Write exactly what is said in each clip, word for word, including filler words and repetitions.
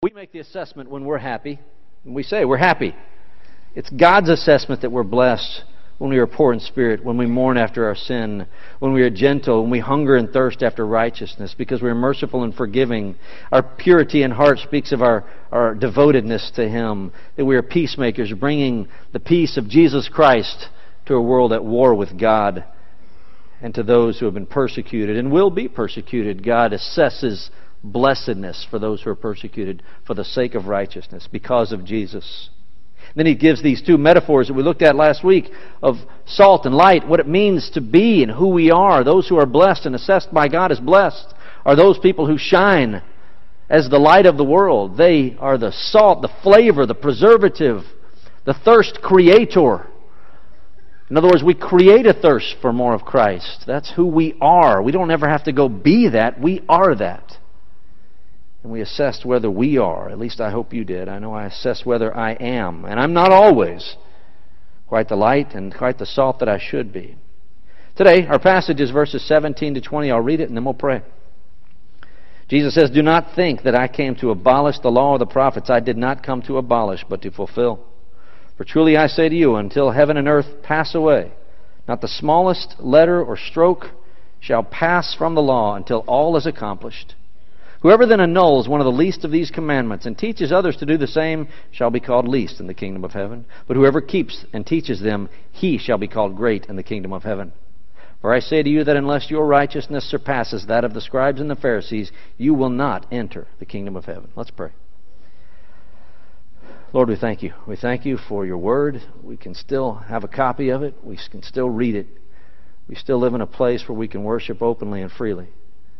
We make the assessment when we're happy, and we say we're happy. It's God's assessment that we're blessed when we are poor in spirit, when we mourn after our sin, when we are gentle, when we hunger and thirst after righteousness, because we are merciful and forgiving. Our purity in heart speaks of our, our devotedness to Him, that we are peacemakers, bringing the peace of Jesus Christ to a world at war with God. And to those who have been persecuted and will be persecuted, God assesses blessedness for those who are persecuted for the sake of righteousness because of Jesus. Then He gives these two metaphors that we looked at last week of salt and light, what it means to be and who we are. Those who are blessed and assessed by God as blessed are those people who shine as the light of the world. They are the salt, the flavor, the preservative, the thirst creator. In other words, we create a thirst for more of Christ. That's who we are. We don't ever have to go be that. We are that. And we assessed whether we are. At least I hope you did. I know I assessed whether I am. And I'm not always quite the light and quite the salt that I should be. Today, our passage is verses seventeen to twenty. I'll read it and then we'll pray. Jesus says, "Do not think that I came to abolish the law or the prophets. I did not come to abolish, but to fulfill. For truly I say to you, until heaven and earth pass away, not the smallest letter or stroke shall pass from the law until all is accomplished. Whoever then annuls one of the least of these commandments and teaches others to do the same shall be called least in the kingdom of heaven. But whoever keeps and teaches them, he shall be called great in the kingdom of heaven. For I say to you that unless your righteousness surpasses that of the scribes and the Pharisees, you will not enter the kingdom of heaven." Let's pray. Lord, we thank you. We thank you for your word. We can still have a copy of it. We can still read it. We still live in a place where we can worship openly and freely.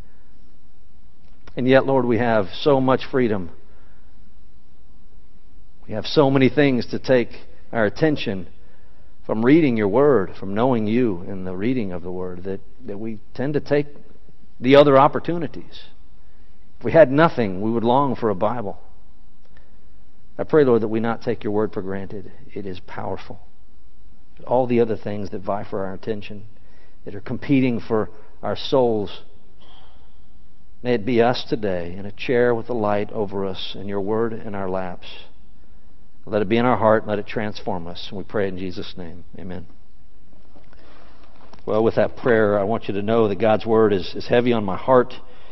And yet, Lord, we have so much freedom. We have so many things to take our attention from reading your word, from knowing you in the reading of the word, that, that we tend to take the other opportunities. If we had nothing, we would long for a Bible. I pray, Lord, that we not take your word for granted. It is powerful. All the other things that vie for our attention, that are competing for our souls, may it be us today in a chair with the light over us and your word in our laps. Let it be in our heart. Let it transform us. We pray in Jesus' name. Amen. Well, with that prayer, I want you to know that God's word is, is heavy on my heart.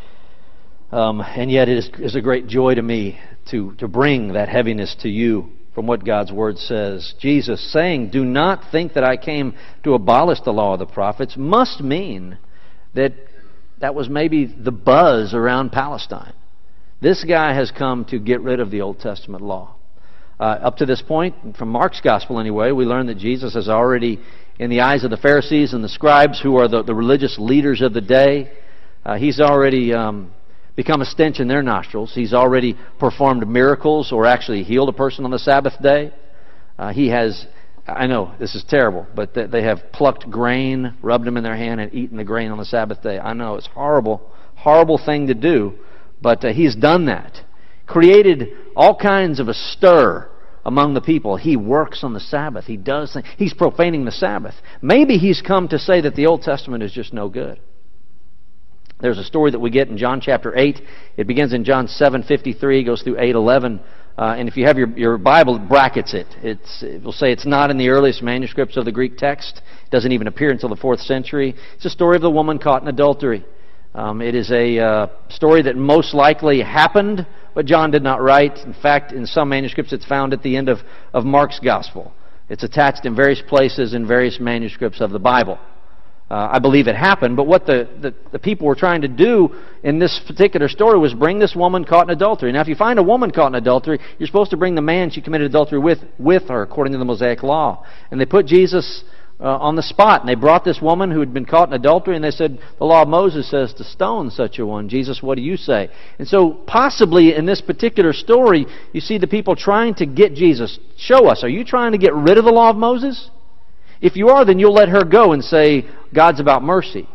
Um, and yet it is, is a great joy to me to, to bring that heaviness to you from what God's word says. Jesus saying, "Do not think that I came to abolish the law of the prophets," must mean that that was maybe the buzz around Palestine. This guy has come to get rid of the Old Testament law. Uh, up to this point, from Mark's gospel anyway, we learn that Jesus has already, in the eyes of the Pharisees and the scribes, who are the, the religious leaders of the day, uh, he's already um, become a stench in their nostrils. He's already performed miracles or actually healed a person on the Sabbath day. Uh, he has, I know this is terrible, but they have plucked grain, rubbed them in their hand, and eaten the grain on the Sabbath day. I know it's horrible, horrible thing to do, but uh, he's done that. Created all kinds of a stir among the people. He works on the Sabbath. He does things. He's profaning the Sabbath. Maybe he's come to say that the Old Testament is just no good. There's a story that we get in John chapter eight. It begins in John seven fifty-three, goes through eight eleven. Uh, and if you have your, your Bible, it brackets it. It's, it will say it's not in the earliest manuscripts of the Greek text. It doesn't even appear until the fourth century. It's a story of the woman caught in adultery. Um, it is a uh, story that most likely happened, but John did not write. In fact, in some manuscripts it's found at the end of, of Mark's Gospel. It's attached in various places in various manuscripts of the Bible. Uh, I believe it happened, but what the, the, the people were trying to do in this particular story was bring this woman caught in adultery. Now, if you find a woman caught in adultery, you're supposed to bring the man she committed adultery with with her, according to the Mosaic Law. And they put Jesus uh, on the spot, and they brought this woman who had been caught in adultery, and they said, "The law of Moses says to stone such a one. Jesus, what do you say?" And so, possibly in this particular story, you see the people trying to get Jesus. Show us, are you trying to get rid of the law of Moses? If you are, then you'll let her go and say, God's about mercy.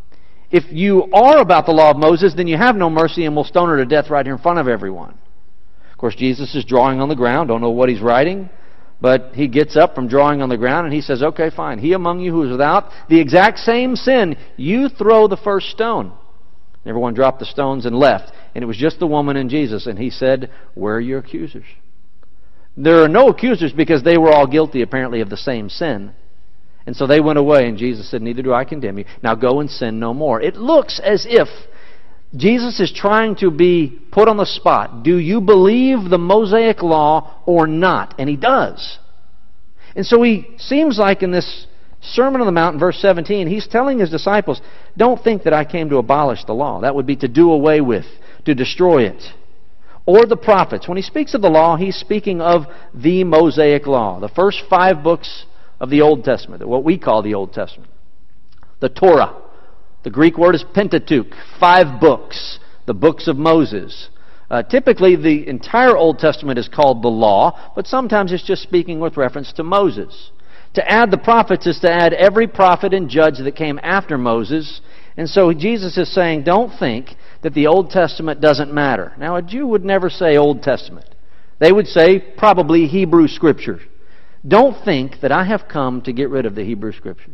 If you are about the law of Moses, then you have no mercy and will stone her to death right here in front of everyone. Of course, Jesus is drawing on the ground. Don't know what he's writing. But he gets up from drawing on the ground and he says, "Okay, fine. He among you who is without the exact same sin, you throw the first stone." And everyone dropped the stones and left. and it was just the woman and Jesus. And he said, "Where are your accusers?" There are no accusers because they were all guilty, apparently, of the same sin. And so they went away, and Jesus said, "Neither do I condemn you. Now go and sin no more." It looks as if Jesus is trying to be put on the spot. Do you believe the Mosaic law or not? And he does. And so he seems like in this Sermon on the Mount, in verse seventeen, he's telling his disciples, don't think that I came to abolish the law. That would be to do away with, to destroy it. Or the prophets. When he speaks of the law, he's speaking of the Mosaic law. The first five books of the Old Testament, what we call the Old Testament. The Torah. The Greek word is Pentateuch. Five books. The books of Moses. Uh, typically, the entire Old Testament is called the law, but sometimes it's just speaking with reference to Moses. To add the prophets is to add every prophet and judge that came after Moses. And so Jesus is saying, don't think that the Old Testament doesn't matter. Now, a Jew would never say Old Testament. They would say probably Hebrew Scriptures. Don't think that I have come to get rid of the Hebrew Scriptures.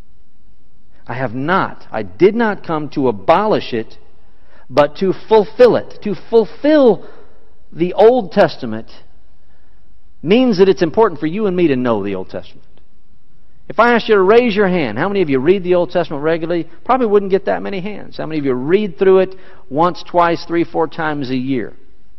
I have not. I did not come to abolish it, but to fulfill it. To fulfill the Old Testament means that it's important for you and me to know the Old Testament. If I asked you to raise your hand, how many of you read the Old Testament regularly? Probably wouldn't get that many hands. How many of you read through it once, twice, three, four times a year?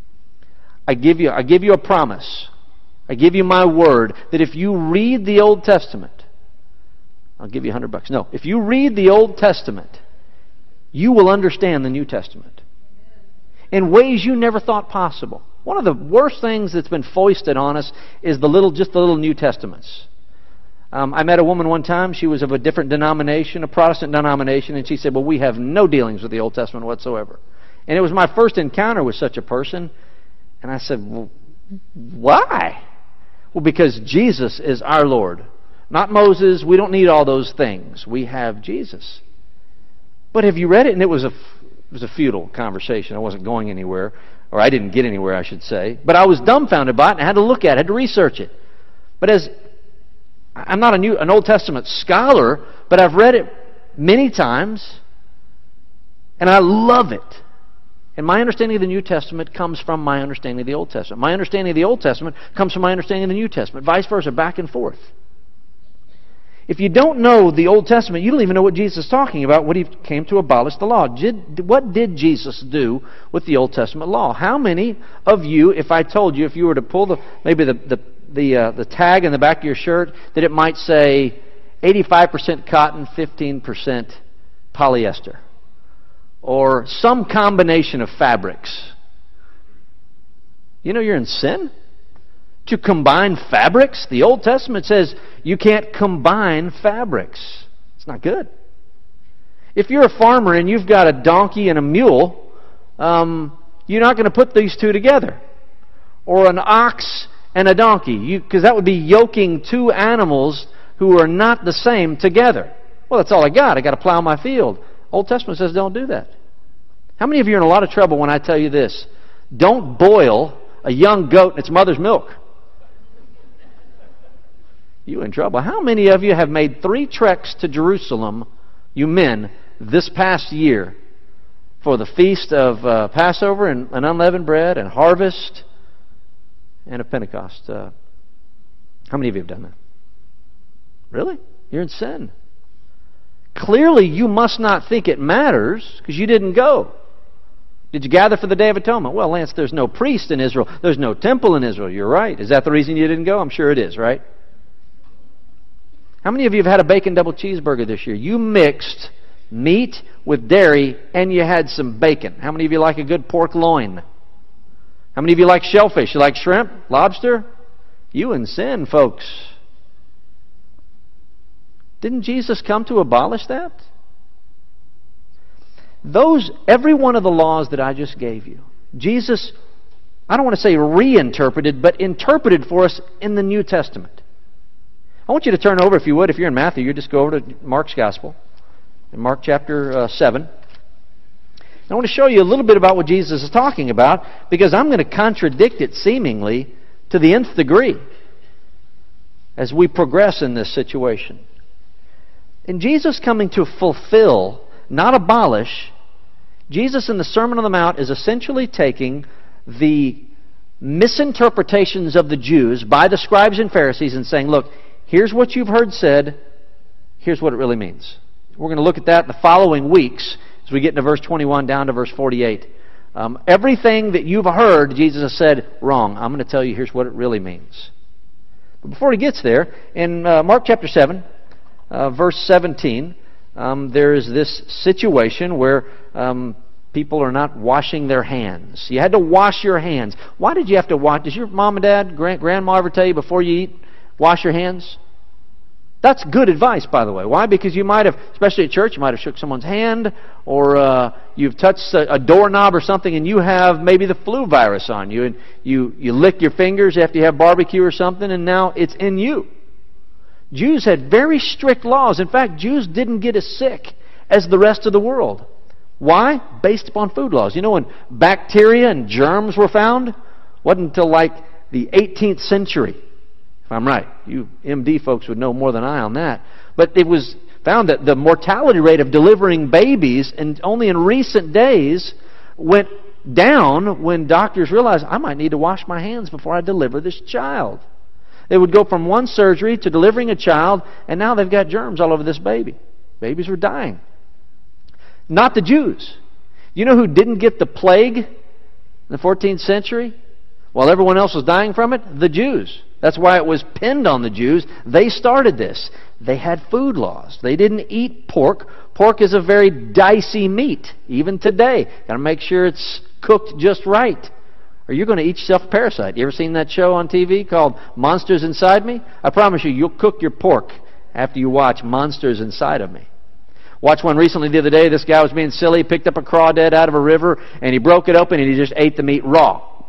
I give you, I give you a promise. I give you my word that if you read the Old Testament, I'll give you a hundred bucks. No, if you read the Old Testament, you will understand the New Testament in ways you never thought possible. One of the worst things that's been foisted on us is the little, just the little New Testaments. Um, I met a woman one time. She was of a different denomination, a Protestant denomination, and she said, well, we have no dealings with the Old Testament whatsoever. And it was my first encounter with such a person. And I said, well, why? Well, because Jesus is our Lord. Not Moses. We don't need all those things. We have Jesus. But have you read it? And it was a, it was a futile conversation. I wasn't going anywhere. Or I didn't get anywhere, I should say. But I was dumbfounded by it, and I had to look at it, had to research it. But as I'm not a new, an Old Testament scholar, but I've read it many times, and I love it. And my understanding of the New Testament comes from my understanding of the Old Testament. My understanding of the Old Testament comes from my understanding of the New Testament. Vice versa, back and forth. If you don't know the Old Testament, you don't even know what Jesus is talking about when he came to abolish the law. Did, what did Jesus do with the Old Testament law? How many of you, if I told you, if you were to pull the maybe the the the, uh, the tag in the back of your shirt, that it might say eighty-five percent cotton, fifteen percent polyester, or some combination of fabrics, you know you're in sin? To combine fabrics? The Old Testament says you can't combine fabrics. It's not good. If you're a farmer and you've got a donkey and a mule, um, you're not going to put these two together. Or an ox and a donkey, because that would be yoking two animals who are not the same together. Well, that's all I got. I got to plow my field. Old Testament says don't do that. How many of you are in a lot of trouble when I tell you this? Don't boil a young goat in its mother's milk. You in trouble. How many of you have made three treks to Jerusalem, you men, this past year for the feast of uh, Passover and, and unleavened bread and harvest and of Pentecost? Uh, how many of you have done that? Really? You're in sin. Clearly, you must not think it matters because you didn't go. Did you gather for the Day of Atonement? Well, Lance, there's no priest in Israel. There's no temple in Israel. You're right. Is that the reason you didn't go? I'm sure it is, right? How many of you have had a bacon double cheeseburger this year? You mixed meat with dairy and you had some bacon. How many of you like a good pork loin? How many of you like shellfish? You like shrimp? Lobster? You in sin, folks. Didn't Jesus come to abolish that? Those, every one of the laws that I just gave you, Jesus, I don't want to say reinterpreted, but interpreted for us in the New Testament. I want you to turn over, if you would, if you're in Matthew, you just go over to Mark's Gospel, in Mark chapter uh, seven. I want to show you a little bit about what Jesus is talking about, because I'm going to contradict it seemingly to the nth degree as we progress in this situation. And Jesus coming to fulfill, not abolish, Jesus in the Sermon on the Mount is essentially taking the misinterpretations of the Jews by the scribes and Pharisees and saying, look, here's what you've heard said, here's what it really means. We're going to look at that in the following weeks as we get into verse twenty-one down to verse forty-eight. Um, everything that you've heard, Jesus has said, wrong. I'm going to tell you here's what it really means. But before he gets there, in uh, Mark chapter seven, uh, verse seventeen, um, there is this situation where um, people are not washing their hands. You had to wash your hands. Why did you have to wash? Does your mom and dad, grand, grandma ever tell you before you eat, wash your hands? That's good advice, by the way. Why? Because you might have, especially at church, you might have shook someone's hand, or uh, you've touched a, a doorknob or something, and you have maybe the flu virus on you, and you, you lick your fingers after you have barbecue or something, and now it's in you. Jews had very strict laws. In fact, Jews didn't get as sick as the rest of the world. Why? Based upon food laws. You know, when bacteria and germs were found, wasn't until like the eighteenth century. If I'm right. You M D folks would know more than I on that. But it was found that the mortality rate of delivering babies, and only in recent days, went down when doctors realized, I might need to wash my hands before I deliver this child. They would go from one surgery to delivering a child, and now they've got germs all over this baby. Babies were dying. Not the Jews. You know who didn't get the plague in the fourteenth century while everyone else was dying from it? The Jews. That's why it was pinned on the Jews. They started this. They had food laws. They didn't eat pork. Pork is a very dicey meat, even today. Got to make sure it's cooked just right, or you're going to eat yourself a parasite. You ever seen that show on T V called Monsters Inside Me? I promise you, you'll cook your pork after you watch Monsters Inside of Me. Watched one recently the other day. This guy was being silly, picked up a crawdad out of a river, and he broke it open and he just ate the meat raw.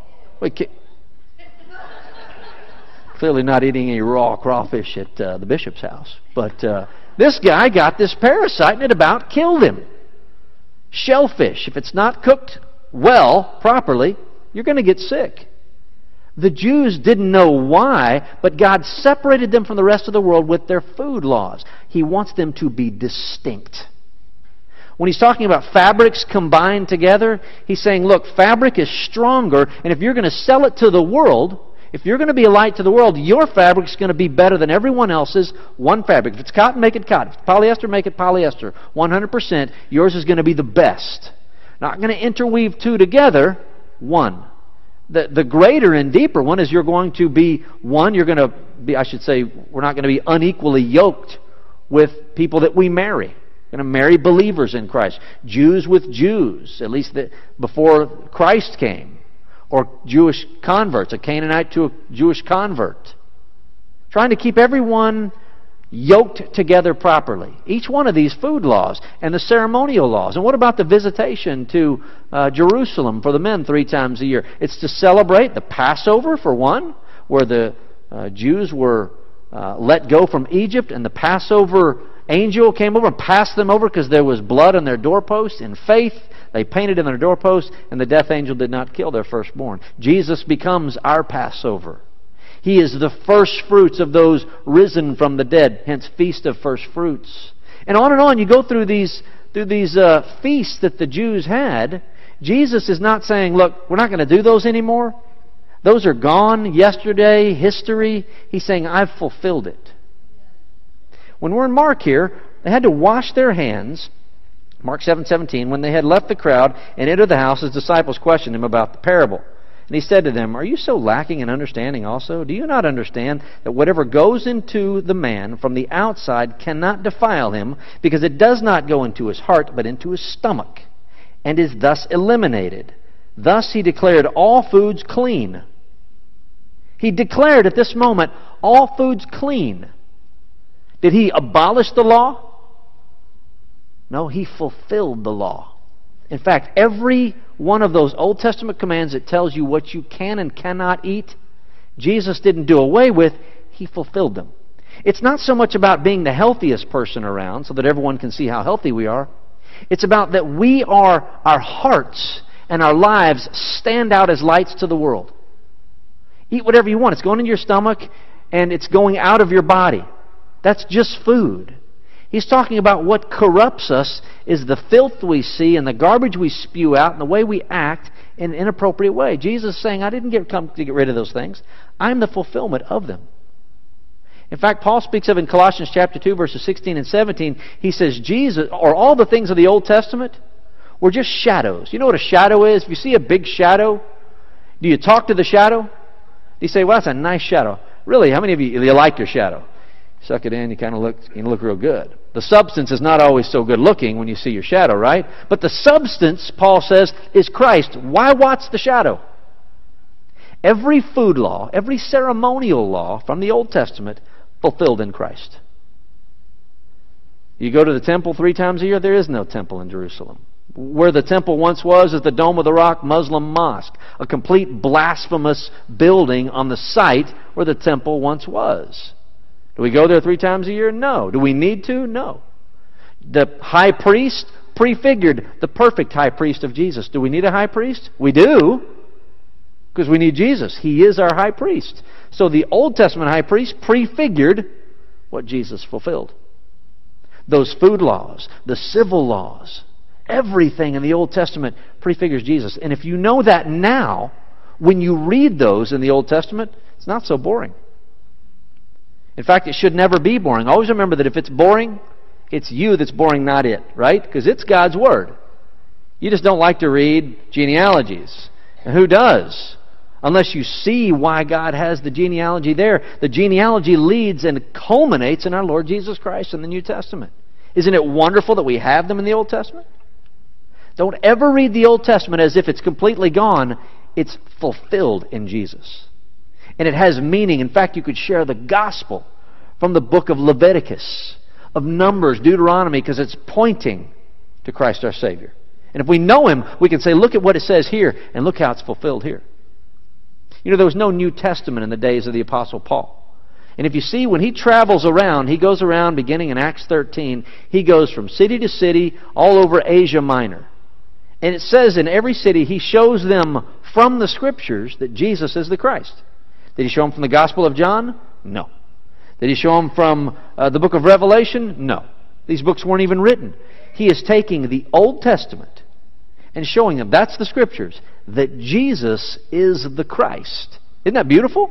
Clearly not eating any raw crawfish at uh, the bishop's house. But uh, this guy got this parasite and it about killed him. Shellfish, if it's not cooked well, properly, you're going to get sick. The Jews didn't know why, but God separated them from the rest of the world with their food laws. He wants them to be distinct. When he's talking about fabrics combined together, he's saying, look, fabric is stronger, and if you're going to sell it to the world, if you're going to be a light to the world, your fabric's going to be better than everyone else's. One fabric. If it's cotton, make it cotton. If it's polyester, make it polyester. one hundred percent. Yours is going to be the best. Not going to interweave two together. One. The, the greater and deeper one is you're going to be, one, you're going to be, I should say, we're not going to be unequally yoked with people that we marry. We're going to marry believers in Christ. Jews with Jews, at least the, before Christ came. Or Jewish converts, a Canaanite to a Jewish convert. Trying to keep everyone yoked together properly. Each one of these food laws and the ceremonial laws. And what about the visitation to uh, Jerusalem for the men three times a year? It's to celebrate the Passover, for one, where the uh, Jews were uh, let go from Egypt, and the Passover angel came over and passed them over because there was blood on their doorpost. In faith, they painted in their doorpost, and the death angel did not kill their firstborn. Jesus becomes our Passover. He is the first fruits of those risen from the dead, hence Feast of First Fruits. And on and on, you go through these through these uh, feasts that the Jews had. Jesus is not saying, look, we're not going to do those anymore. Those are gone, yesterday, history. He's saying, I've fulfilled it. When we're in Mark here, they had to wash their hands. Mark seven seventeen, when they had left the crowd and entered the house, his disciples questioned him about the parable. And he said to them, are you so lacking in understanding also? Do you not understand that whatever goes into the man from the outside cannot defile him, because it does not go into his heart, but into his stomach, and is thus eliminated? Thus he declared all foods clean. He declared at this moment all foods clean. Did he abolish the law? No, he fulfilled the law. In fact, every one of those Old Testament commands that tells you what you can and cannot eat, Jesus didn't do away with, He fulfilled them. It's not so much about being the healthiest person around so that everyone can see how healthy we are. It's about that we are, our hearts and our lives stand out as lights to the world. Eat whatever you want. It's going in your stomach and it's going out of your body. That's just food. He's talking about what corrupts us is the filth we see and the garbage we spew out and the way we act in an inappropriate way. Jesus is saying, I didn't get, come to get rid of those things. I'm the fulfillment of them. In fact, Paul speaks of in Colossians chapter two, verses sixteen and seventeen, he says, Jesus, or all the things of the Old Testament, were just shadows. You know what a shadow is? If you see a big shadow, do you talk to the shadow? You say, well, that's a nice shadow. Really, how many of you, you like your shadow? Suck it in, you kind of look, you look real good. The substance is not always so good looking when you see your shadow, right? But the substance, Paul says, is Christ. Why watch the shadow? Every food law, every ceremonial law from the Old Testament, fulfilled in Christ. You go to the temple three times a year, there is no temple in Jerusalem. Where the temple once was is the Dome of the Rock Muslim mosque, a complete blasphemous building on the site where the temple once was. Do we go there three times a year? No. Do we need to? No. The high priest prefigured the perfect high priest of Jesus. Do we need a high priest? We do, because we need Jesus. He is our high priest. So the Old Testament high priest prefigured what Jesus fulfilled. Those food laws, the civil laws, everything in the Old Testament prefigures Jesus. And if you know that now, when you read those in the Old Testament, it's not so boring. In fact, it should never be boring. Always remember that if it's boring, it's you that's boring, not it, right? Because it's God's Word. You just don't like to read genealogies. And who does? Unless you see why God has the genealogy there. The genealogy leads and culminates in our Lord Jesus Christ in the New Testament. Isn't it wonderful that we have them in the Old Testament? Don't ever read the Old Testament as if it's completely gone. It's fulfilled in Jesus. And it has meaning. In fact, you could share the gospel from the book of Leviticus, of Numbers, Deuteronomy, because it's pointing to Christ our Savior. And if we know Him, we can say, look at what it says here, and look how it's fulfilled here. You know, there was no New Testament in the days of the Apostle Paul. And if you see, when he travels around, he goes around, beginning in Acts thirteen, he goes from city to city, all over Asia Minor. And it says in every city, he shows them from the Scriptures that Jesus is the Christ. Did he show them from the Gospel of John? No. Did he show them from uh, the book of Revelation? No. These books weren't even written. He is taking the Old Testament and showing them, that's the Scriptures, that Jesus is the Christ. Isn't that beautiful?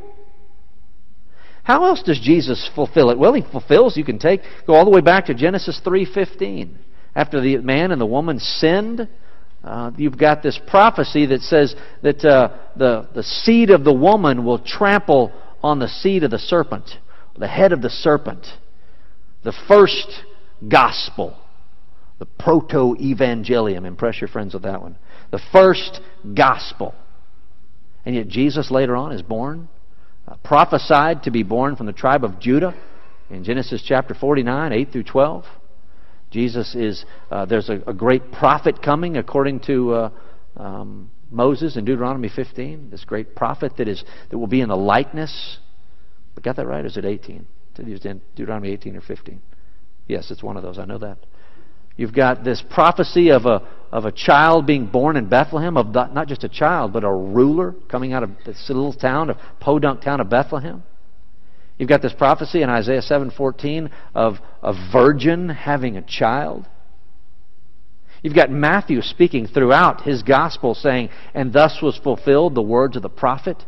How else does Jesus fulfill it? Well, He fulfills, you can take, go all the way back to Genesis three fifteen. After the man and the woman sinned, Uh, you've got this prophecy that says that uh, the, the seed of the woman will trample on the seed of the serpent, the head of the serpent. The first gospel, the proto-evangelium. Impress your friends with that one. The first gospel. And yet Jesus later on is born, uh, prophesied to be born from the tribe of Judah in Genesis chapter forty-nine, eight through twelve. Jesus is, uh, there's a, a great prophet coming according to uh, um, Moses in Deuteronomy fifteen. This great prophet that is that will be in the likeness. I got that right? Or is it eighteen? It was in Deuteronomy eighteen or fifteen. Yes, it's one of those. I know that. You've got this prophecy of a of a child being born in Bethlehem, of the, not just a child, but a ruler coming out of this little town, of podunk town of Bethlehem. You've got this prophecy in Isaiah seven fourteen of a virgin having a child. You've got Matthew speaking throughout his gospel saying, and thus was fulfilled the words of the prophet.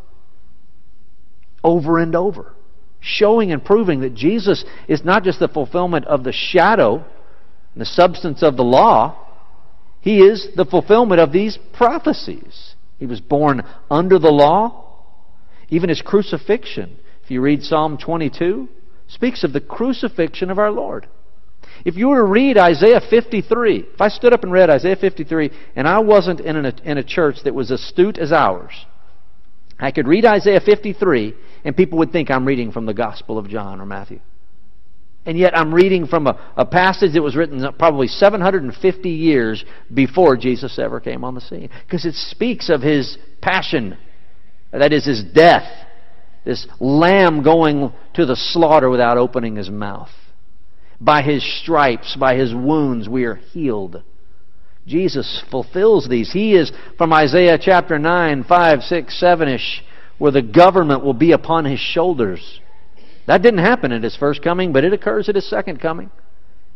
Over and over. Showing and proving that Jesus is not just the fulfillment of the shadow, the substance of the law. He is the fulfillment of these prophecies. He was born under the law. Even His crucifixion, if you read Psalm twenty-two, speaks of the crucifixion of our Lord. If you were to read Isaiah fifty-three, if I stood up and read Isaiah fifty-three, and I wasn't in a, in a church that was astute as ours, I could read Isaiah fifty-three, and people would think I'm reading from the Gospel of John or Matthew. And yet I'm reading from a, a passage that was written probably seven hundred fifty years before Jesus ever came on the scene. Because it speaks of His passion, that is His death. This lamb going to the slaughter without opening His mouth. By His stripes, by His wounds, we are healed. Jesus fulfills these. He is, from Isaiah chapter nine, five, six, seven-ish, where the government will be upon His shoulders. That didn't happen at His first coming, but it occurs at His second coming.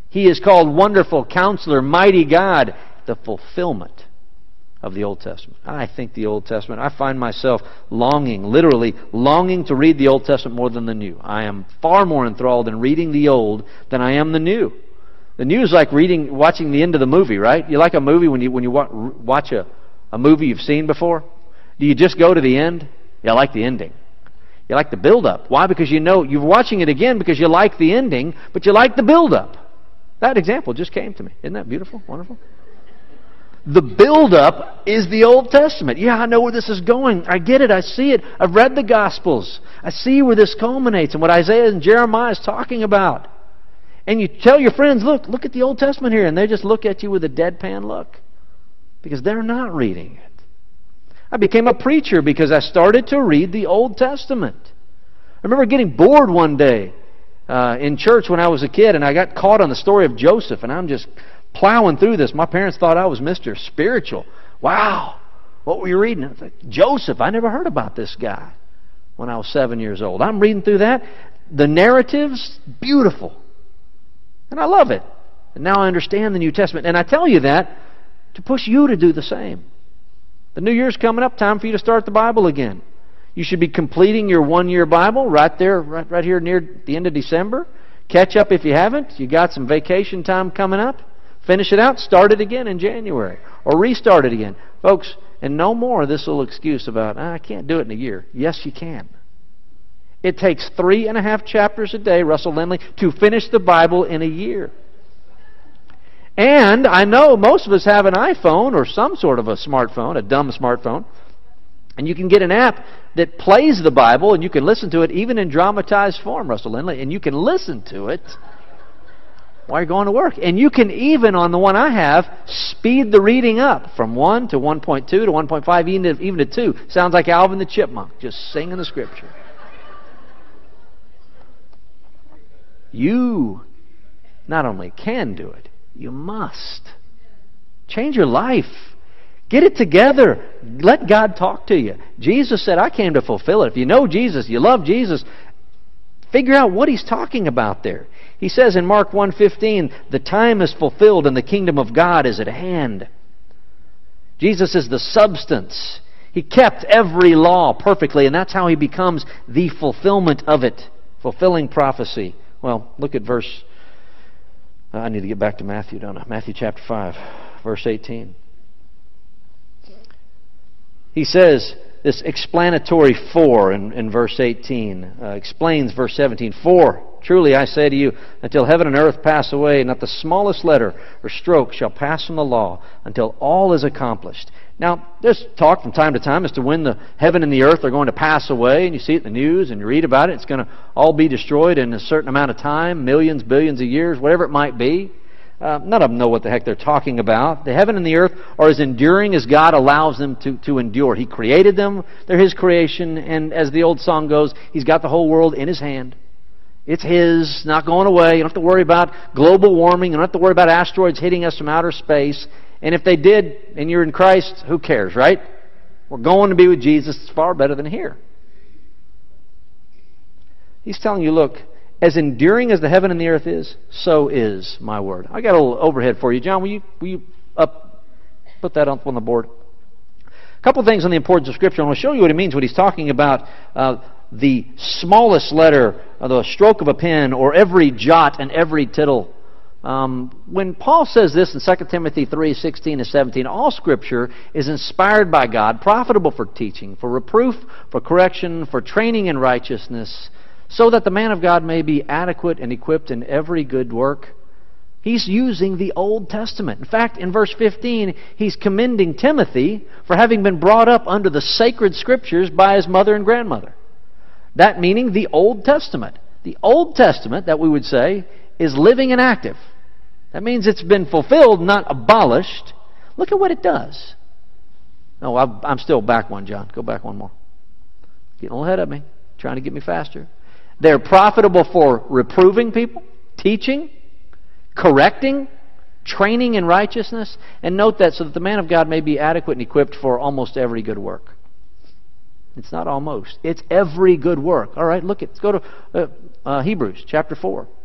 He is called Wonderful Counselor, Mighty God, the fulfillment of the Old Testament. I think the Old Testament, I find myself longing, literally longing to read the Old Testament more than the New. I am far more enthralled in reading the Old than I am the New. The New is like reading, watching the end of the movie, right? You like a movie when you when you watch a, a movie you've seen before? Do you just go to the end? You like the ending. You like the build-up. Why? Because you know, you're watching it again because you like the ending, but you like the build-up. That example just came to me. Isn't that beautiful? Wonderful? The build-up is the Old Testament. Yeah, I know where this is going. I get it. I see it. I've read the Gospels. I see where this culminates and what Isaiah and Jeremiah is talking about. And you tell your friends, look, look at the Old Testament here. And they just look at you with a deadpan look. Because they're not reading it. I became a preacher because I started to read the Old Testament. I remember getting bored one day uh, in church when I was a kid, and I got caught on the story of Joseph, and I'm just plowing through this. My parents thought I was Mister Spiritual. Wow, what were you reading? I was like, Joseph, I never heard about this guy when I was seven years old. I'm reading through that. The narrative's beautiful, and I love it. And now I understand the New Testament. And I tell you that to push you to do the same. The New Year's coming up, time for you to start the Bible again. You should be completing your one-year Bible right there, right, right here near the end of December. Catch up if you haven't. You got some vacation time coming up. Finish it out. Start it again in January. Or restart it again. Folks, and no more this little excuse about, ah, I can't do it in a year. Yes, you can. It takes three and a half chapters a day, Russell Lindley, to finish the Bible in a year. And I know most of us have an iPhone or some sort of a smartphone, a dumb smartphone. And you can get an app that plays the Bible and you can listen to it even in dramatized form, Russell Lindley. And you can listen to it while you're going to work. And you can even, on the one I have, speed the reading up from one to one point two to one point five, even to, even to two. Sounds like Alvin the Chipmunk, just singing the Scripture. You not only can do it, you must. Change your life. Get it together. Let God talk to you. Jesus said, I came to fulfill it. If you know Jesus, you love Jesus, figure out what He's talking about there. He says in Mark one fifteen, the time is fulfilled and the kingdom of God is at hand. Jesus is the substance. He kept every law perfectly, and that's how He becomes the fulfillment of it. Fulfilling prophecy. Well, look at verse... I need to get back to Matthew, don't I? Matthew chapter five, verse eighteen. He says this explanatory for in, in verse eighteen, uh, explains verse seventeen. For, truly I say to you, until heaven and earth pass away, not the smallest letter or stroke shall pass from the law until all is accomplished. Now, there's talk from time to time as to when the heaven and the earth are going to pass away, and you see it in the news and you read about it. It's going to all be destroyed in a certain amount of time, millions, billions of years, whatever it might be. Uh, none of them know what the heck they're talking about. The heaven and the earth are as enduring as God allows them to, to endure. He created them. They're His creation. And as the old song goes, He's got the whole world in His hand. It's His, not going away. You don't have to worry about global warming. You don't have to worry about asteroids hitting us from outer space. And if they did, and you're in Christ, who cares, right? We're going to be with Jesus. It's far better than here. He's telling you, look, as enduring as the heaven and the earth is, so is my word. I got a little overhead for you. John, will you, will you up, put that up on the board? A couple of things on the importance of Scripture. I want to show you what it means when he's talking about uh, the smallest letter, uh, the stroke of a pen, or every jot and every tittle. Um, when Paul says this in Second Timothy three, sixteen and seventeen, all Scripture is inspired by God, profitable for teaching, for reproof, for correction, for training in righteousness, so that the man of God may be adequate and equipped in every good work. He's using the Old Testament. In fact, in verse fifteen, he's commending Timothy for having been brought up under the sacred Scriptures by his mother and grandmother. That meaning the Old Testament. The Old Testament, that we would say, is living and active. That means it's been fulfilled, not abolished. Look at what it does. No, I'm still back one, John. Go back one more. Getting a little ahead of me. Trying to get me faster. They're profitable for reproving people, teaching, correcting, training in righteousness. And note that so that the man of God may be adequate and equipped for almost every good work. It's not almost. It's every good work. All right, look at, let's go to uh, uh, Hebrews chapter four.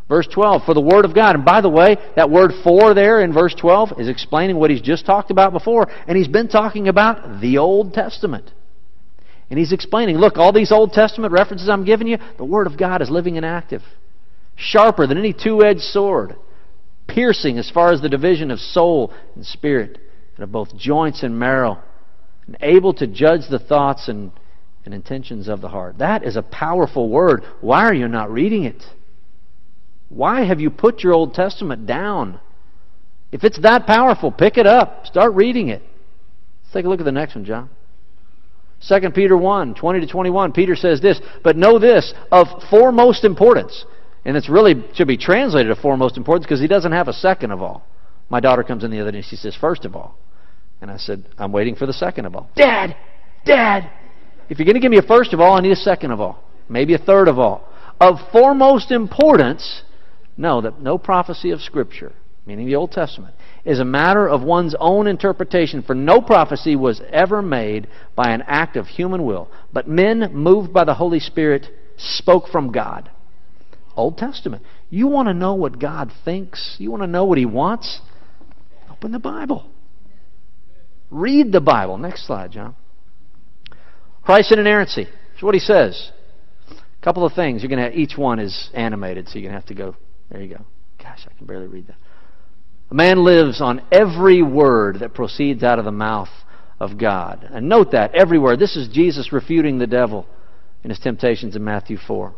Verse twelve, for the Word of God. And by the way, that word for there in verse twelve is explaining what he's just talked about before. And he's been talking about the Old Testament. And he's explaining, look, all these Old Testament references I'm giving you, the Word of God is living and active. Sharper than any two-edged sword. Piercing as far as the division of soul and spirit. And of both joints and marrow. And able to judge the thoughts and, and intentions of the heart. That is a powerful word. Why are you not reading it? Why have you put your Old Testament down? If it's that powerful, pick it up. Start reading it. Let's take a look at the next one, John. Second Peter one, twenty to twenty-one. Peter says this, but know this, of foremost importance. And it's really should be translated of foremost importance because he doesn't have a second of all. My daughter comes in the other day and she says, first of all. And I said, I'm waiting for the second of all. Dad! Dad! If you're going to give me a first of all, I need a second of all. Maybe a third of all. Of foremost importance, know that no prophecy of Scripture, meaning the Old Testament, is a matter of one's own interpretation, for no prophecy was ever made by an act of human will, but men moved by the Holy Spirit spoke from God. Old Testament. You want to know what God thinks? You want to know what He wants? Open the Bible. Read the Bible. Next slide, John. Christ in inerrancy. That's what He says. A couple of things. You're going to have, each one is animated, so you're going to have to go. There you go. Gosh, I can barely read that. A man lives on every word that proceeds out of the mouth of God. And note that, every word. This is Jesus refuting the devil in His temptations in Matthew four.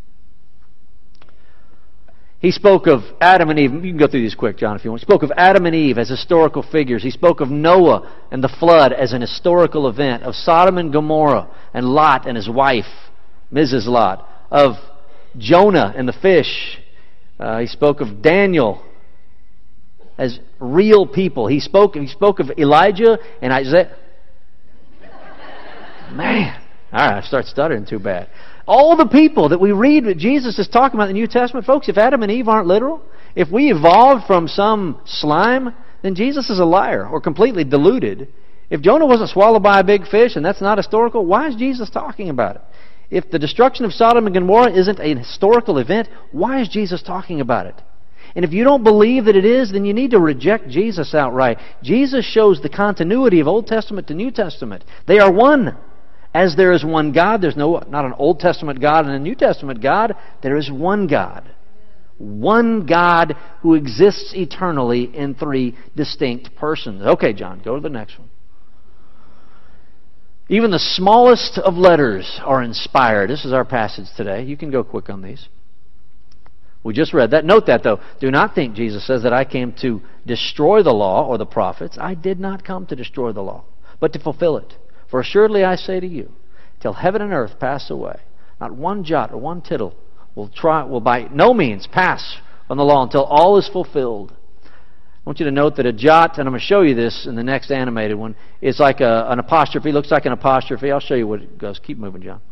He spoke of Adam and Eve. You can go through these quick, John, if you want. He spoke of Adam and Eve as historical figures. He spoke of Noah and the flood as an historical event. Of Sodom and Gomorrah and Lot and his wife, Missus Lot. Of Jonah and the fish. Uh, he spoke of Daniel as real people. He spoke, he spoke of Elijah and Isaiah. Man. All right, I start stuttering too bad. All the people that we read that Jesus is talking about in the New Testament, folks, if Adam and Eve aren't literal, if we evolved from some slime, then Jesus is a liar or completely deluded. If Jonah wasn't swallowed by a big fish and that's not historical, why is Jesus talking about it? If the destruction of Sodom and Gomorrah isn't a historical event, why is Jesus talking about it? And if you don't believe that it is, then you need to reject Jesus outright. Jesus shows the continuity of Old Testament to New Testament. They are one. As there is one God, there's no not an Old Testament God and a New Testament God. There is one God. One God who exists eternally in three distinct persons. Okay, John, go to the next one. Even the smallest of letters are inspired. This is our passage today. You can go quick on these. We just read that. Note that, though. Do not think Jesus says that I came to destroy the law or the prophets. I did not come to destroy the law, but to fulfill it. For assuredly I say to you, till heaven and earth pass away, not one jot or one tittle will try will by no means pass from the law until all is fulfilled. I want you to note that a jot, and I'm going to show you this in the next animated one, is like a, an apostrophe. It looks like an apostrophe. I'll show you what it goes. Keep moving, John.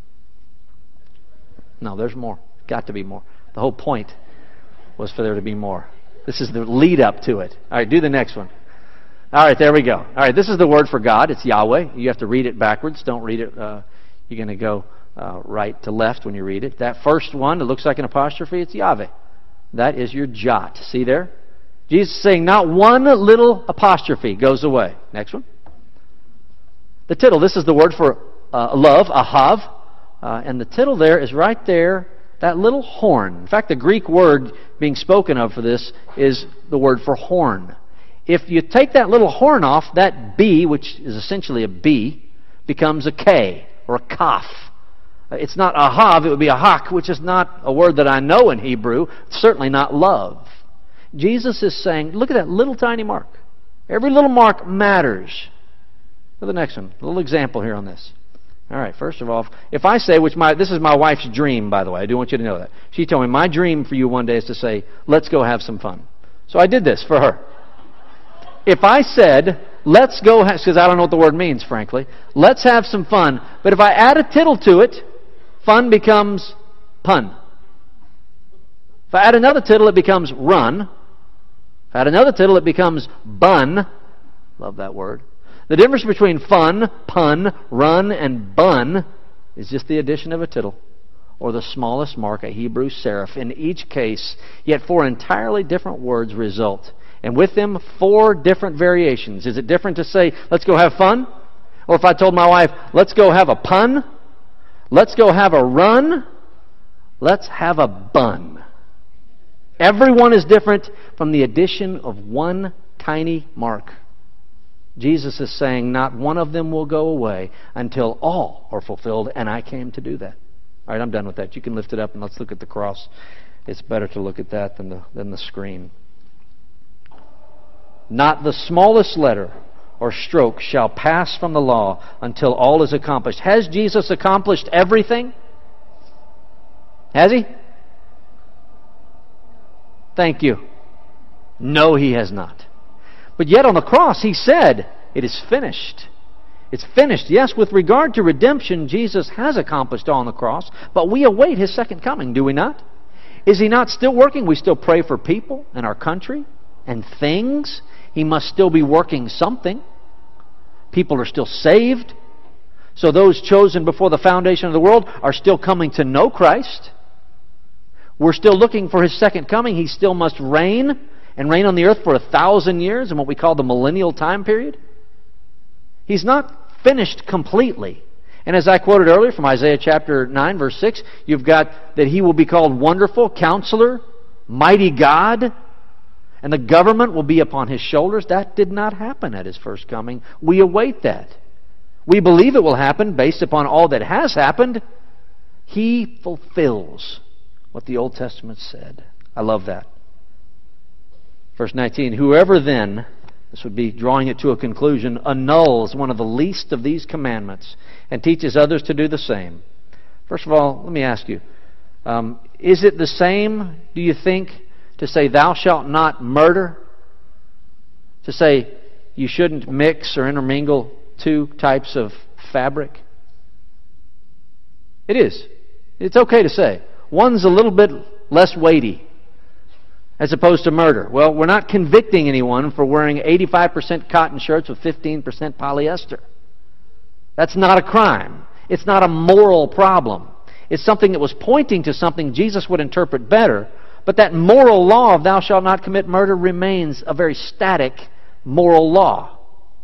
No, there's more. Got to be more. The whole point was for there to be more. This is the lead up to it. All right, do the next one. All right, there we go. All right, this is the word for God. It's Yahweh. You have to read it backwards. Don't read it. Uh, you're going to go uh, right to left when you read it. That first one, it looks like an apostrophe. It's Yahweh. That is your jot. See there? Jesus is saying not one little apostrophe goes away. Next one. The tittle. This is the word for uh, love, ahav. Uh, and the tittle there is right there, that little horn. In fact, the Greek word being spoken of for this is the word for horn. If you take that little horn off, that B, which is essentially a B, becomes a K or a kaf. It's not ahav, it would be a hak, which is not a word that I know in Hebrew. It's certainly not love. Jesus is saying, look at that little tiny mark. Every little mark matters. For the next one, a little example here on this. All right, first of all, if I say, which my this is my wife's dream, by the way, I do want you to know that. She told me, my dream for you one day is to say, let's go have some fun. So I did this for her. If I said, let's go, because I don't know what the word means, frankly, let's have some fun, but if I add a tittle to it, fun becomes pun. If I add another tittle, it becomes run. If I add another tittle, it becomes bun. Love that word. The difference between fun, pun, run, and bun is just the addition of a tittle. or the smallest mark, a Hebrew serif. In each case, yet four entirely different words result. And with them, four different variations. Is it different to say, let's go have fun? Or if I told my wife, let's go have a pun? Let's go have a run? Let's have a bun. Everyone is different from the addition of one tiny mark. Jesus is saying not one of them will go away until all are fulfilled, and I came to do that. All right, I'm done with that. You can lift it up and let's look at the cross. It's better to look at that than the, than the screen. Not the smallest letter or stroke shall pass from the law until all is accomplished. Has Jesus accomplished everything? Has He? Thank you. No, He has not. But yet on the cross He said, it is finished. It's finished. Yes, with regard to redemption, Jesus has accomplished all on the cross, but we await His second coming, do we not? Is He not still working? We still pray for people and our country and things. He must still be working something. People are still saved. So those chosen before the foundation of the world are still coming to know Christ. We're still looking for His second coming. He still must reign, and reign on the earth for a thousand years in what we call the millennial time period. He's not finished completely. And as I quoted earlier from Isaiah chapter nine, verse six, you've got that He will be called Wonderful Counselor, Mighty God, and the government will be upon His shoulders. That did not happen at His first coming. We await that. We believe it will happen based upon all that has happened. He fulfills what the Old Testament said. I love that. Verse nineteen, whoever then, this would be drawing it to a conclusion, annuls one of the least of these commandments and teaches others to do the same. First of all, let me ask you, um, is it the same, do you think, to say thou shalt not murder? To say you shouldn't mix or intermingle two types of fabric? It is. It's okay to say. One's a little bit less weighty as opposed to murder. Well, we're not convicting anyone for wearing eighty-five percent cotton shirts with fifteen percent polyester. That's not a crime. It's not a moral problem. It's something that was pointing to something Jesus would interpret better. But that moral law of thou shalt not commit murder remains a very static moral law.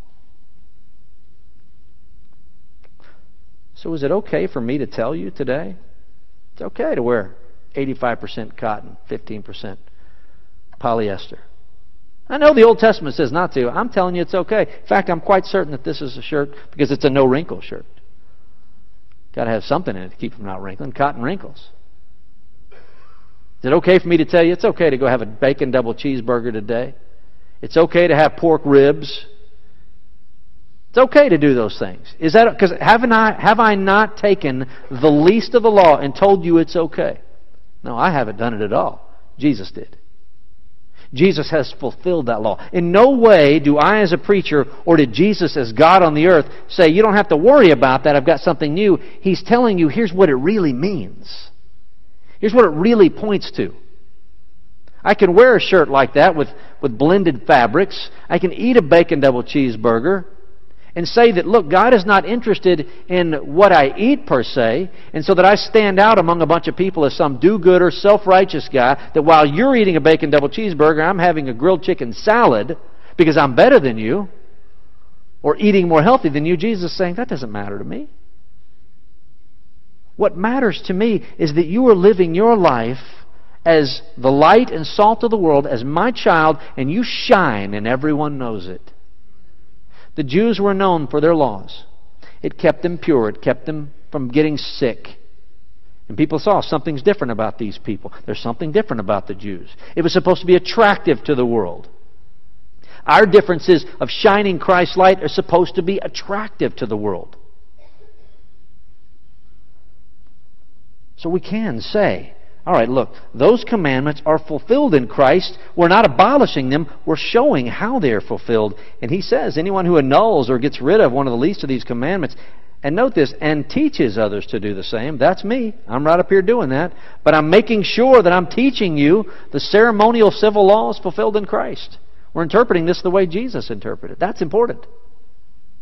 So is it okay for me to tell you today? It's okay to wear eighty-five percent cotton, fifteen percent polyester. I know the Old Testament says not to. I'm telling you it's okay. In fact, I'm quite certain that this is a shirt because it's a no-wrinkle shirt. Got to have something in it to keep from not wrinkling. Cotton wrinkles. Is it okay for me to tell you it's okay to go have a bacon double cheeseburger today? It's okay to have pork ribs. It's okay to do those things. Is that because haven't I have I not taken the least of the law and told you it's okay? No, I haven't done it at all. Jesus did. Jesus has fulfilled that law. In no way do I as a preacher or did Jesus as God on the earth say, you don't have to worry about that, I've got something new. He's telling you, here's what it really means. Here's what it really points to. I can wear a shirt like that with, with blended fabrics. I can eat a bacon double cheeseburger and say that, look, God is not interested in what I eat per se, and so that I stand out among a bunch of people as some do-gooder, self-righteous guy, that while you're eating a bacon double cheeseburger, I'm having a grilled chicken salad because I'm better than you, or eating more healthy than you. Jesus is saying, that doesn't matter to me. What matters to me is that you are living your life as the light and salt of the world, as my child, and you shine and everyone knows it. The Jews were known for their laws. It kept them pure. It kept them from getting sick. And people saw something's different about these people. There's something different about the Jews. It was supposed to be attractive to the world. Our differences of shining Christ's light are supposed to be attractive to the world. So we can say, all right, look, those commandments are fulfilled in Christ. We're not abolishing them. We're showing how they are fulfilled. And he says, anyone who annuls or gets rid of one of the least of these commandments, and note this, and teaches others to do the same, that's me. I'm right up here doing that. But I'm making sure that I'm teaching you the ceremonial civil laws fulfilled in Christ. We're interpreting this the way Jesus interpreted. That's important.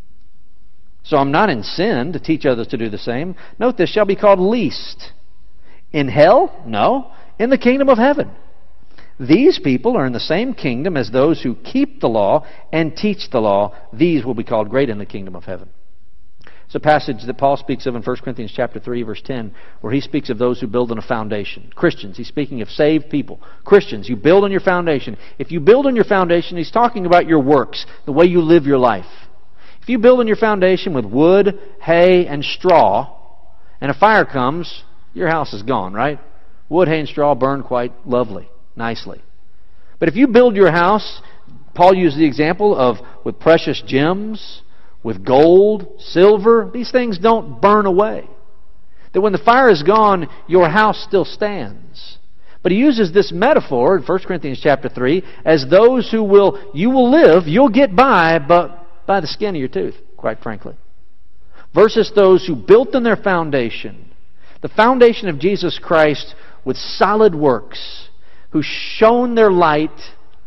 So I'm not in sin to teach others to do the same. Note this, shall be called least. In hell? No. In the kingdom of heaven. These people are in the same kingdom as those who keep the law and teach the law. These will be called great in the kingdom of heaven. It's a passage that Paul speaks of in First Corinthians chapter three, verse ten, where he speaks of those who build on a foundation. Christians. He's speaking of saved people. Christians, you build on your foundation. If you build on your foundation, he's talking about your works, the way you live your life. If you build on your foundation with wood, hay, and straw, and a fire comes, your house is gone, right? Wood, hay, and straw burn quite lovely, nicely. But if you build your house, Paul used the example of with precious gems, with gold, silver, these things don't burn away. That when the fire is gone, your house still stands. But he uses this metaphor in First Corinthians chapter three as those who will, you will live, you'll get by, but by the skin of your tooth, quite frankly. Versus those who built on their foundation, the foundation of Jesus Christ with solid works, who shone their light,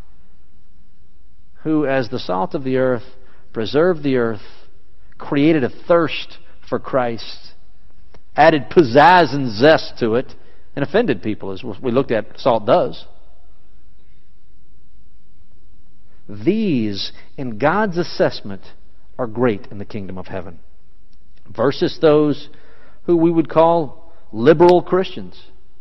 who as the salt of the earth, preserved the earth, created a thirst for Christ, added pizzazz and zest to it, and offended people, as we looked at salt does. These, in God's assessment, are great in the kingdom of heaven. Versus those who we would call liberal Christians.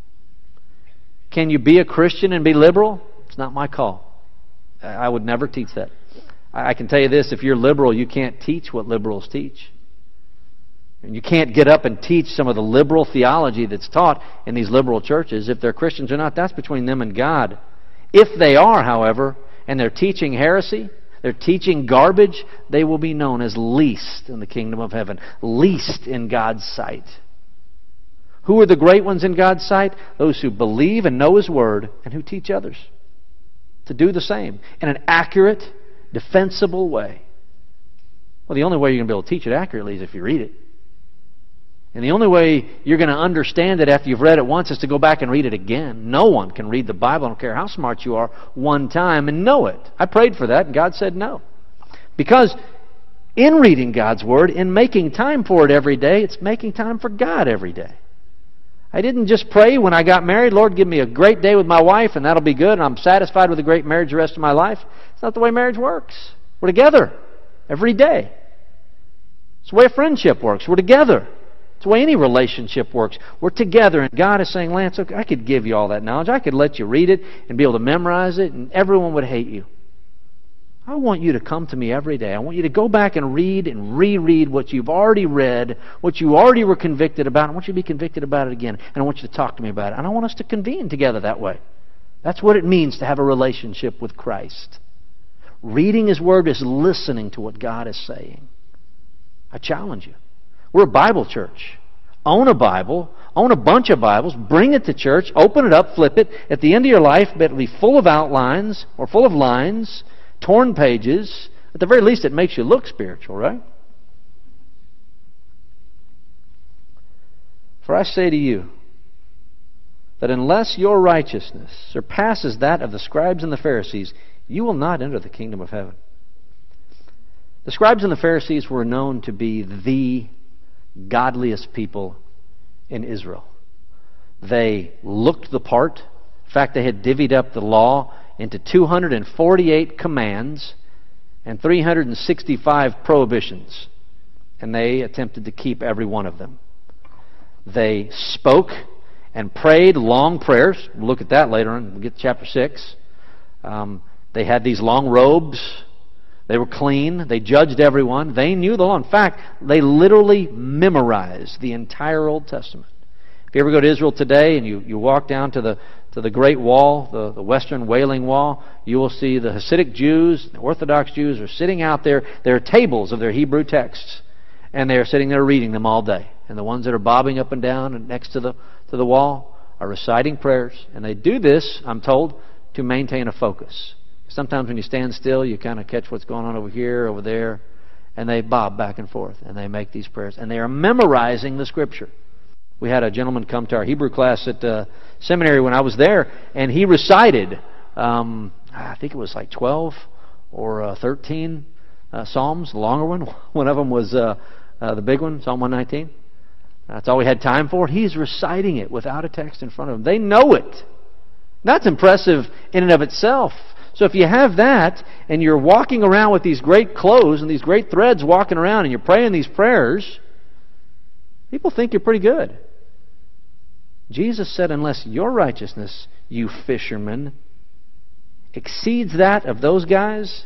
Can you be a Christian and be liberal? It's not my call. I would never teach that. I can tell you this, if you're liberal, you can't teach what liberals teach. And you can't get up and teach some of the liberal theology that's taught in these liberal churches. If they're Christians or not, that's between them and God. If they are, however, and they're teaching heresy, they're teaching garbage, they will be known as least in the kingdom of heaven, least in God's sight. Who are the great ones in God's sight? Those who believe and know His Word and who teach others to do the same in an accurate, defensible way. Well, the only way you're going to be able to teach it accurately is if you read it. And the only way you're going to understand it after you've read it once is to go back and read it again. No one can read the Bible, I don't care how smart you are, one time and know it. I prayed for that and God said no. Because in reading God's Word, in making time for it every day, it's making time for God every day. I didn't just pray when I got married, Lord, give me a great day with my wife and that'll be good and I'm satisfied with a great marriage the rest of my life. It's not the way marriage works. We're together every day. It's the way a friendship works. We're together. It's the way any relationship works. We're together, and God is saying, Lance, okay, I could give you all that knowledge. I could let you read it and be able to memorize it, and everyone would hate you. I want you to come to me every day. I want you to go back and read and reread what you've already read, what you already were convicted about. I want you to be convicted about it again, and I want you to talk to me about it. And I want us to convene together that way. That's what it means to have a relationship with Christ. Reading His Word is listening to what God is saying. I challenge you. We're a Bible church. Own a Bible. Own a bunch of Bibles. Bring it to church. Open it up. Flip it. At the end of your life, it'll be full of outlines or full of lines, torn pages. At the very least, it makes you look spiritual, right? For I say to you that unless your righteousness surpasses that of the scribes and the Pharisees, you will not enter the kingdom of heaven. The scribes and the Pharisees were known to be the godliest people in Israel. They looked the part. In fact, they had divvied up the law into two hundred forty-eight commands and three hundred sixty-five prohibitions. And they attempted to keep every one of them. They spoke and prayed long prayers. We'll look at that later on. We'll get to chapter six. Um, they had these long robes. They were clean. They judged everyone. They knew the law. In fact, they literally memorized the entire Old Testament. If you ever go to Israel today and you, you walk down to the to the Great Wall, the, the Western Wailing Wall, you will see the Hasidic Jews, the Orthodox Jews are sitting out there. There are tables of their Hebrew texts, and they are sitting there reading them all day. And the ones that are bobbing up and down next to the to the wall are reciting prayers. And they do this, I'm told, to maintain a focus. Sometimes when you stand still, you kind of catch what's going on over here, over there, and they bob back and forth, and they make these prayers. And they are memorizing the Scripture. We had a gentleman come to our Hebrew class at uh, seminary when I was there, and he recited, um, I think it was like twelve or uh, thirteen uh, Psalms, the longer one. One of them was uh, uh, the big one, Psalm one nineteen. That's all we had time for. He's reciting it without a text in front of him. They know it. That's impressive in and of itself. So if you have that, and you're walking around with these great clothes and these great threads walking around, and you're praying these prayers, people think you're pretty good. Jesus said, unless your righteousness, you fishermen, exceeds that of those guys,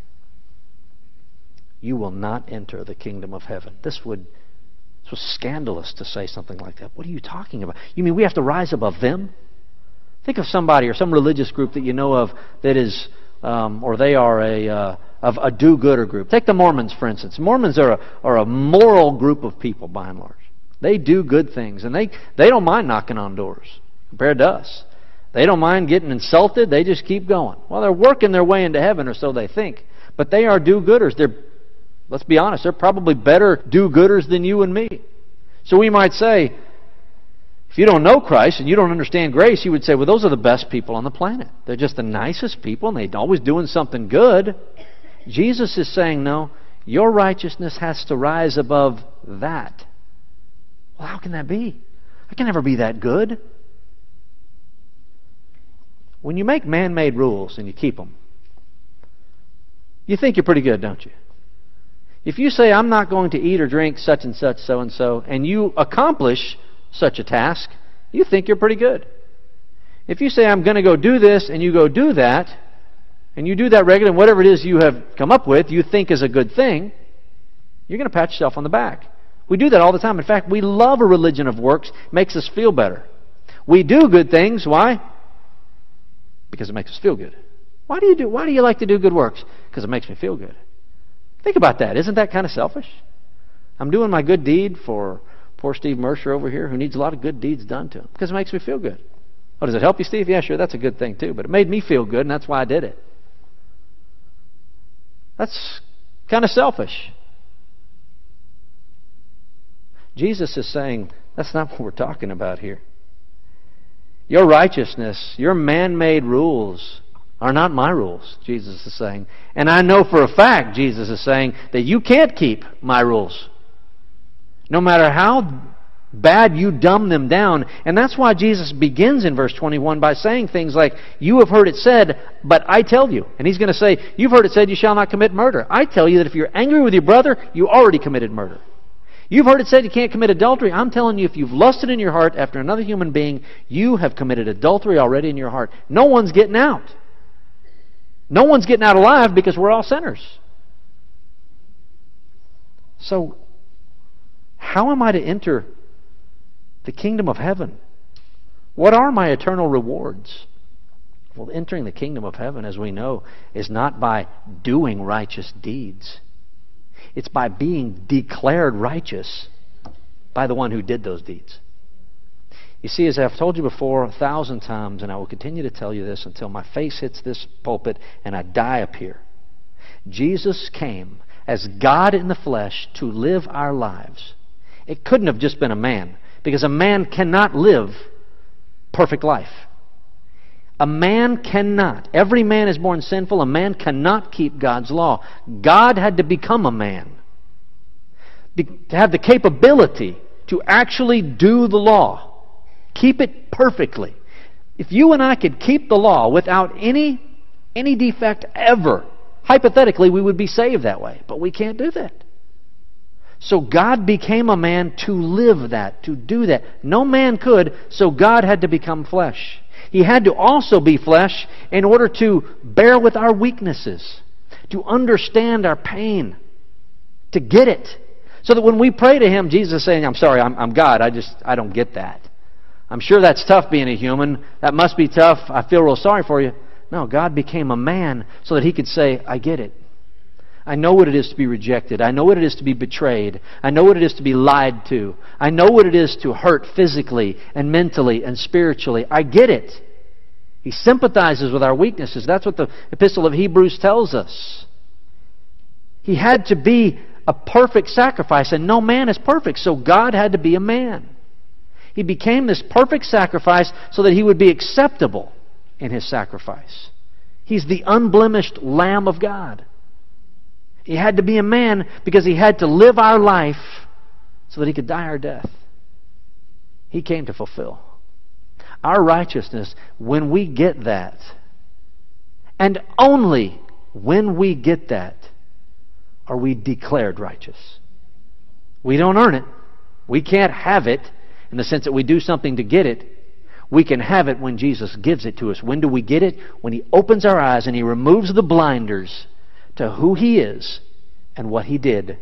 you will not enter the kingdom of heaven. This would this was scandalous to say something like that. What are you talking about? You mean we have to rise above them? Think of somebody or some religious group that you know of that is, um, or they are a uh, of a do-gooder group. Take the Mormons, for instance. Mormons are a, are a moral group of people, by and large. They do good things, and they, they don't mind knocking on doors compared to us. They don't mind getting insulted. They just keep going. Well, they're working their way into heaven, or so they think. But they are do-gooders. They're, let's be honest, they're probably better do-gooders than you and me. So we might say, if you don't know Christ and you don't understand grace, you would say, well, those are the best people on the planet. They're just the nicest people, and they're always doing something good. Jesus is saying, no, your righteousness has to rise above that. Well, how can that be? I can never be that good. When you make man-made rules and you keep them, you think you're pretty good, don't you? If you say, I'm not going to eat or drink such and such, so and so, and you accomplish such a task, you think you're pretty good. If you say, I'm going to go do this, and you go do that, and you do that regularly, and whatever it is you have come up with, you think is a good thing, you're going to pat yourself on the back. We do that all the time. In fact, we love a religion of works. It makes us feel better. We do good things. Why? Because it makes us feel good. Why do you do? Why do you like to do good works? Because it makes me feel good. Think about that. Isn't that kind of selfish? I'm doing my good deed for poor Steve Mercer over here, who needs a lot of good deeds done to him, because it makes me feel good. Oh, does it help you, Steve? Yeah, sure, that's a good thing too. But it made me feel good, and that's why I did it. That's kind of selfish. Jesus is saying, that's not what we're talking about here. Your righteousness, your man-made rules are not my rules, Jesus is saying. And I know for a fact, Jesus is saying, that you can't keep my rules. No matter how bad you dumb them down. And that's why Jesus begins in verse twenty-one by saying things like, you have heard it said, but I tell you. And he's going to say, you've heard it said, you shall not commit murder. I tell you that if you're angry with your brother, you already committed murder. You've heard it said you can't commit adultery. I'm telling you, if you've lusted in your heart after another human being, you have committed adultery already in your heart. No one's getting out. No one's getting out alive because we're all sinners. So, how am I to enter the kingdom of heaven? What are my eternal rewards? Well, entering the kingdom of heaven, as we know, is not by doing righteous deeds. It's by being declared righteous by the one who did those deeds. You see, as I've told you before a thousand times, and I will continue to tell you this until my face hits this pulpit and I die up here. Jesus came as God in the flesh to live our lives. It couldn't have just been a man, because a man cannot live perfect life. A man cannot. Every man is born sinful. A man cannot keep God's law. God had to become a man Be, to have the capability to actually do the law. Keep it perfectly. If you and I could keep the law without any, any defect ever, hypothetically we would be saved that way. But we can't do that. So God became a man to live that, to do that. No man could, so God had to become flesh. He had to also be flesh in order to bear with our weaknesses, to understand our pain, to get it. So that when we pray to Him, Jesus is saying, I'm sorry, I'm, I'm God, I just, I don't get that. I'm sure that's tough being a human. That must be tough. I feel real sorry for you. No, God became a man so that He could say, I get it. I know what it is to be rejected. I know what it is to be betrayed. I know what it is to be lied to. I know what it is to hurt physically and mentally and spiritually. I get it. He sympathizes with our weaknesses. That's what the Epistle of Hebrews tells us. He had to be a perfect sacrifice, and no man is perfect, so God had to be a man. He became this perfect sacrifice so that He would be acceptable in His sacrifice. He's the unblemished Lamb of God. He had to be a man because He had to live our life so that He could die our death. He came to fulfill. Our righteousness, when we get that, and only when we get that, are we declared righteous. We don't earn it. We can't have it in the sense that we do something to get it. We can have it when Jesus gives it to us. When do we get it? When He opens our eyes and He removes the blinders to who He is and what He did.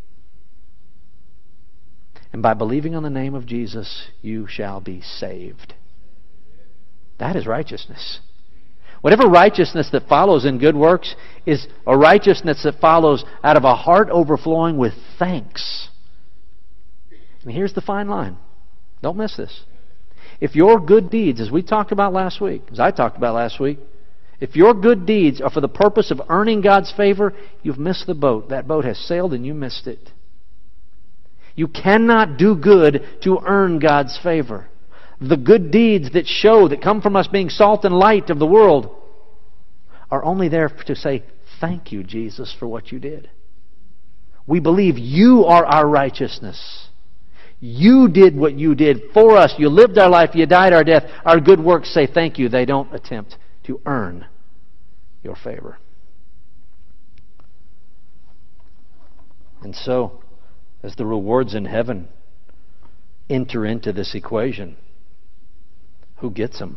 And by believing on the name of Jesus, you shall be saved. That is righteousness. Whatever righteousness that follows in good works is a righteousness that follows out of a heart overflowing with thanks. And here's the fine line. Don't miss this. If your good deeds, as we talked about last week, as I talked about last week, if your good deeds are for the purpose of earning God's favor, you've missed the boat. That boat has sailed and you missed it. You cannot do good to earn God's favor. The good deeds that show, that come from us being salt and light of the world, are only there to say, thank you, Jesus, for what you did. We believe you are our righteousness. You did what you did for us. You lived our life. You died our death. Our good works say thank you. They don't attempt to earn your favor. And so, as the rewards in heaven enter into this equation, who gets them?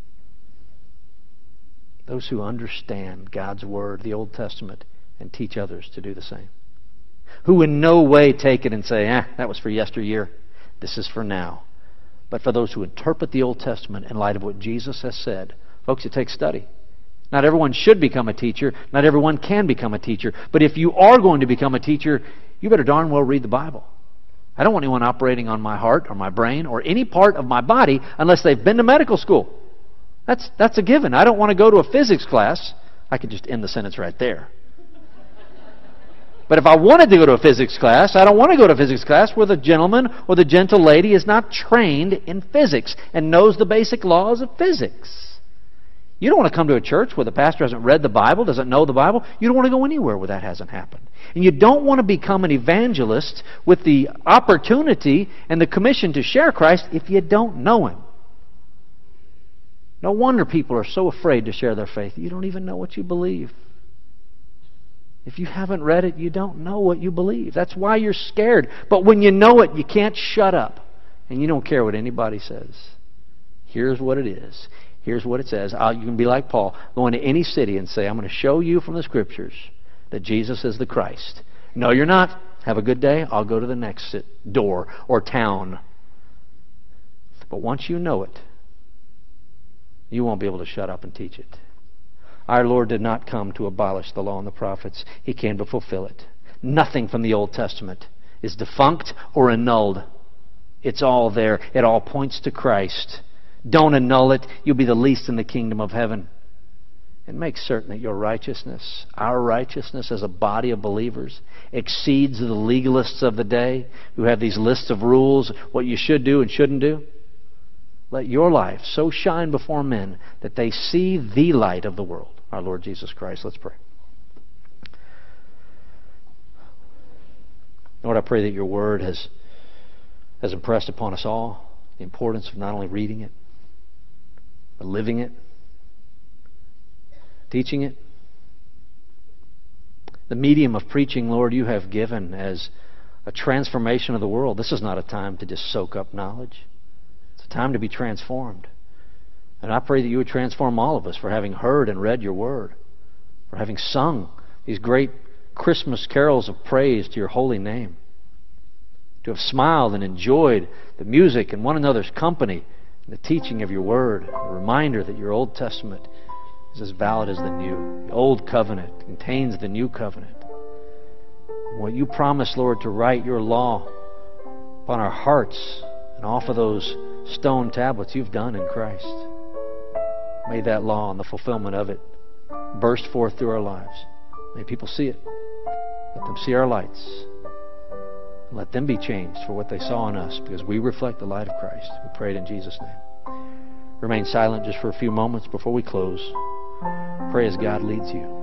Those who understand God's Word, the Old Testament, and teach others to do the same. Who in no way take it and say, eh, that was for yesteryear. This is for now. But for those who interpret the Old Testament in light of what Jesus has said. Folks, it takes study. Not everyone should become a teacher. Not everyone can become a teacher. But if you are going to become a teacher, you better darn well read the Bible. I don't want anyone operating on my heart or my brain or any part of my body unless they've been to medical school. That's, that's a given. I don't want to go to a physics class. I could just end the sentence right there. But if I wanted to go to a physics class, I don't want to go to a physics class where the gentleman or the gentle lady is not trained in physics and knows the basic laws of physics. You don't want to come to a church where the pastor hasn't read the Bible, doesn't know the Bible. You don't want to go anywhere where that hasn't happened. And you don't want to become an evangelist with the opportunity and the commission to share Christ if you don't know Him. No wonder people are so afraid to share their faith. You don't even know what you believe. If you haven't read it, you don't know what you believe. That's why you're scared. But when you know it, you can't shut up. And you don't care what anybody says. Here's what it is. Here's what it says. I'll, you can be like Paul. Go into any city and say, I'm going to show you from the Scriptures that Jesus is the Christ. No, you're not. Have a good day. I'll go to the next door or town. But once you know it, you won't be able to shut up and teach it. Our Lord did not come to abolish the law and the prophets. He came to fulfill it. Nothing from the Old Testament is defunct or annulled. It's all there. It all points to Christ. Don't annul it. You'll be the least in the kingdom of heaven. And make certain that your righteousness, our righteousness as a body of believers, exceeds the legalists of the day who have these lists of rules, what you should do and shouldn't do. Let your life so shine before men that they see the light of the world, our Lord Jesus Christ. Let's pray. Lord, I pray that your word has, has impressed upon us all the importance of not only reading it, but living it, teaching it. The medium of preaching, Lord, you have given as a transformation of the world. This is not a time to just soak up knowledge. It's a time to be transformed. And I pray that you would transform all of us for having heard and read your word, for having sung these great Christmas carols of praise to your holy name, to have smiled and enjoyed the music and one another's company and the teaching of your word, a reminder that your Old Testament is as valid as the new. The Old Covenant contains the New Covenant. What you promised, Lord, to write your law upon our hearts and off of those stone tablets, you've done in Christ. May that law and the fulfillment of it burst forth through our lives. May people see it. Let them see our lights. Let them be changed for what they saw in us, because we reflect the light of Christ. We pray it in Jesus' name. Remain silent just for a few moments before we close. Pray as God leads you.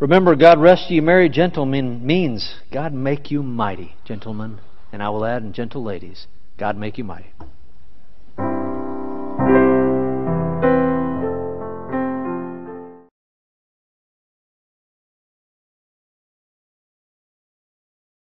Remember, God rescue you married gentlemen means God make you mighty, gentlemen. And I will add, and gentle ladies, God make you mighty.